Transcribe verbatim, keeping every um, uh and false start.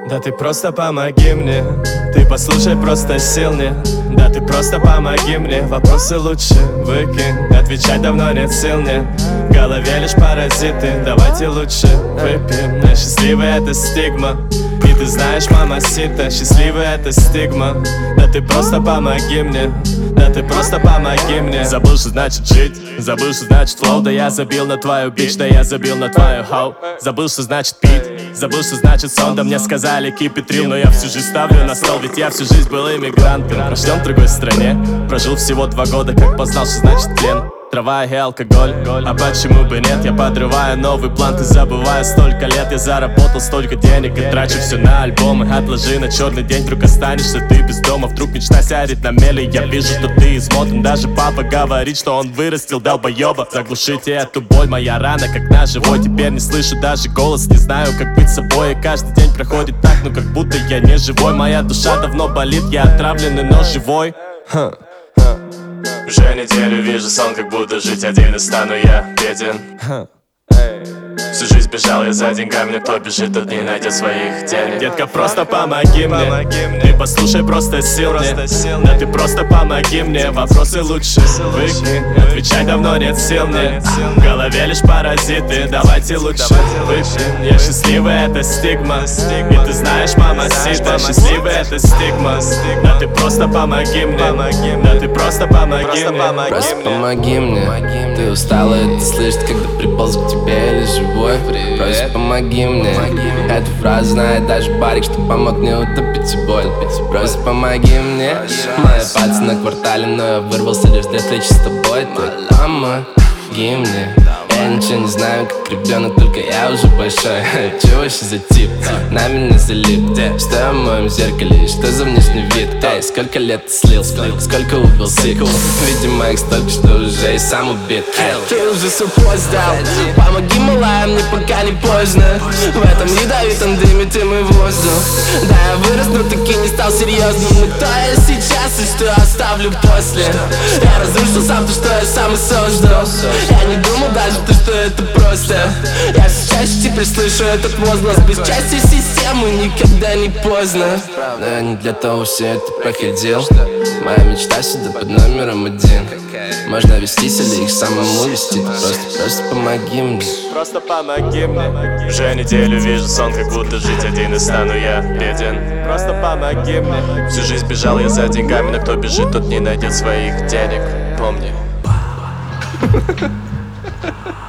Да ты просто помоги мне, ты послушай, просто сил нет. Да ты просто помоги мне, вопросы лучше выкинь. Отвечать давно нет сил, нет, в голове лишь паразиты. Давайте лучше выпьем, но счастливый это стигма. И ты знаешь, мамасита, счастливый это стигма. Да ты просто помоги мне, да ты просто помоги мне. Забыл, что значит жить, забыл, что значит флоу. Да я забил на твою бич, да я забил на твою хоу. Забыл, что значит пить, забыл, что значит сон. Да мне сказали keep it real, но я всю жизнь ставлю на стол. Ведь я всю жизнь был иммигрантом, рожден в другой стране. Прожил всего два года, как познал, что значит тлен. Трава и алкоголь, а почему бы нет? Я подрываю новый план, ты забывая столько лет. Я заработал столько денег и трачу все на альбомы. Отложи на черный день, вдруг останешься ты без дома. Вдруг мечта сядет на мели, я вижу, что ты измотан. Даже папа говорит, что он вырастил долбоеба. Заглушите эту боль, моя рана как ножевой. Теперь не слышу даже голос, не знаю, как быть собой. И каждый день проходит так, ну как будто я не живой. Моя душа давно болит, я отравленный, но живой. Ха. Уже неделю вижу сон, как будто жить один, и стану я беден. Всю жизнь бежал я за деньгами, но кто бежит, тот не найдет своих денег. Детка, просто помоги мне, ты послушай, просто сил нет. Да ты просто помоги мне, вопросы лучше выкинь. Отвечать давно нет сил, нет, в голове лишь паразиты. Давайте лучше выпьем. Я счастливый, это стигма. И ты знаешь, мамасита, счастливый, это стигма. Да ты просто помоги мне, да ты просто помоги мне. Просто помоги мне, ты устала это слышать, когда приполз к тебе или живой. Просто помоги мне, эту фразу знает даже барик, что помог мне утопить боль. Просто помоги мне, мои пальцы на квартале, но я вырвался лишь для встречи с тобой. Ты помоги мне. Я ничего не знаю, как ребенок, только я уже большой. Чего вообще за тип? На меня залип. Что я в моем зеркале? Что за внешний вид? Эй, сколько лет ты слил? Сколько убил сикл? Видимо, их столько, что уже и сам убит. Ты уже свой поезд дал. Помоги, малая, мне пока не поздно. В этом ядовитом дыме ты мой воздух. Да, я вырос, но таки не стал серьезным. Но кто я сейчас и что оставлю после? Я разрушил сам то, что я сам и создал. Я не думал даже то, что это просто. Я все чаще теперь слышу этот возглас. Без части системы никогда не поздно. Но я не для того все это проходил. Моя мечта сюда под номером один. Можно вестись или их самому вести. Просто, просто помоги мне. Просто помоги мне. Уже неделю вижу сон, как будто жить один, и стану я беден. Просто помоги мне. Всю жизнь бежал я за деньгами, но кто бежит, тот не найдет своих денег. Помни.